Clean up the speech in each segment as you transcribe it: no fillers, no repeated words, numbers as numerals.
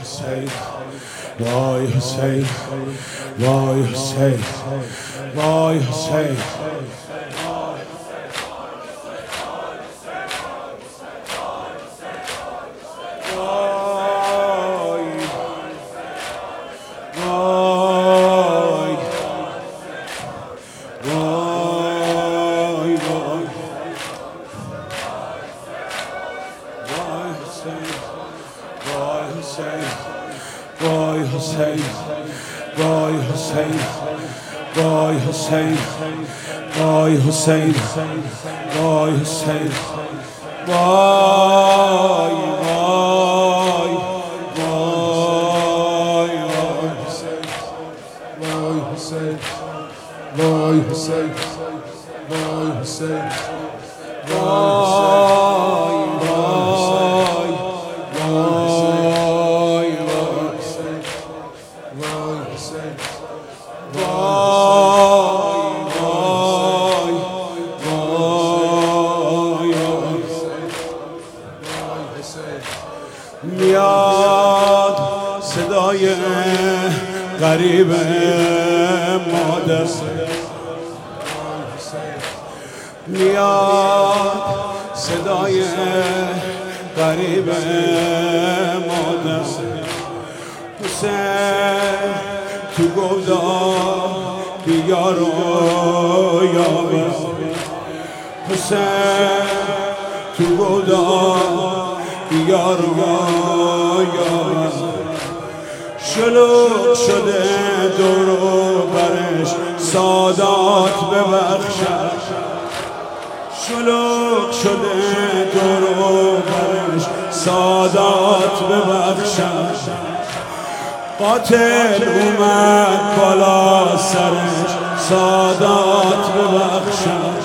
حسین وای حسین وای حسین وای حسین وای حسین وای حسین وای حسین وای حسین وای حسین وای وای وای وای حسین وای حسین وای حسین میاد صدای غریب مادر میاد صدای غریب مادر حسین تو گفتار بیار و یابه حسین تو گفتار بیار و یابه شلوغ شده دور و برش سادات ببخشد شلوغ شده دور و برش سادات ببخشد قاتل اومد بالا سرش سادات ببخشد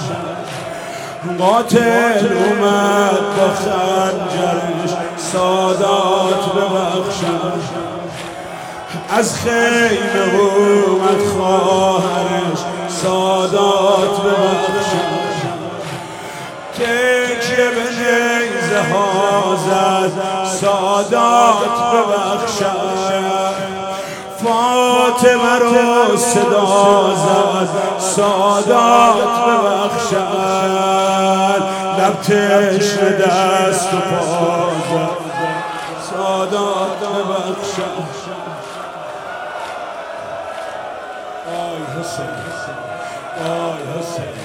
قاتل اومد با خنجرش سادات ببخشد از خیمه اومد خواهرش سادات ببخشد تکیه به نیزه ها زد سادات ببخشد فاطمه رو صدا زد سادات ببخشد لب تشنه دست و پا زد سادات ببخشد آی حسین آی حسین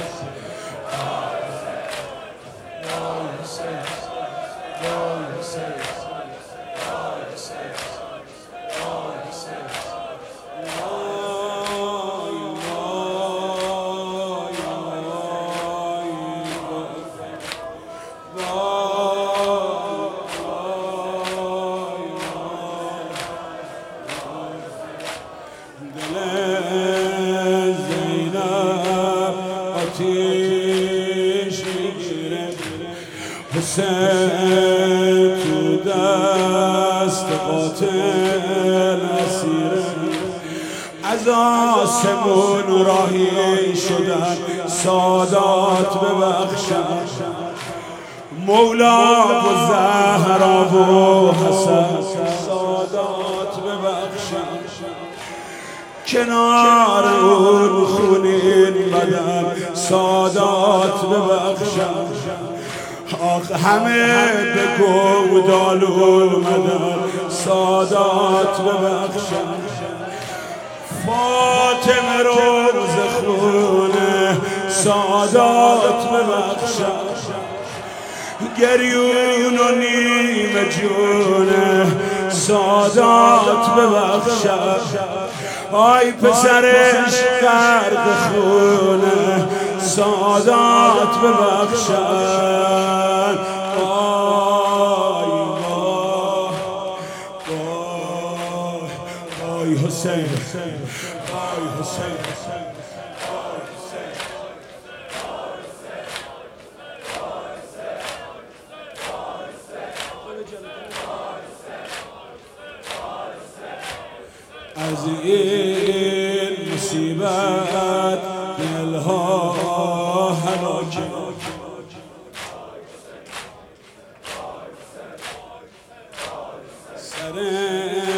حسین تو دست قاتل اسیره از آسمون راهی شدن سادات ببخشد مولا و زهرا و حسن سادات ببخشد کنار اون خونین بدن سادات ببخشد آخ همه به گودال اومدن سادات ببخشد فاطمه روز خونه سادات ببخشد گریون و نیمه جونه سادات ببخشد آی پسرش غرق خونه سادات ببخشد آی آی حسین آی حسین از این مصیبت دلها هلاکه سر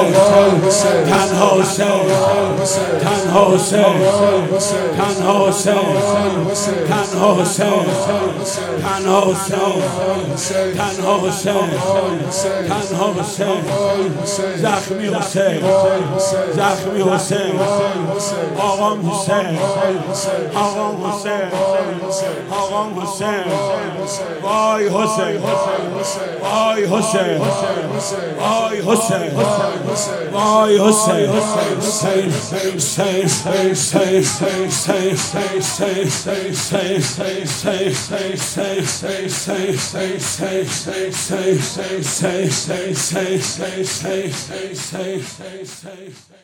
حسین تنها حسین تنها حسین تنها حسین تنها حسین تنها حسین تنها حسین تنها حسین زخمی حسین زخمی حسین آقام حسین آقام حسین آقام حسین وای حسین وای حسین وای حسین وای حسین say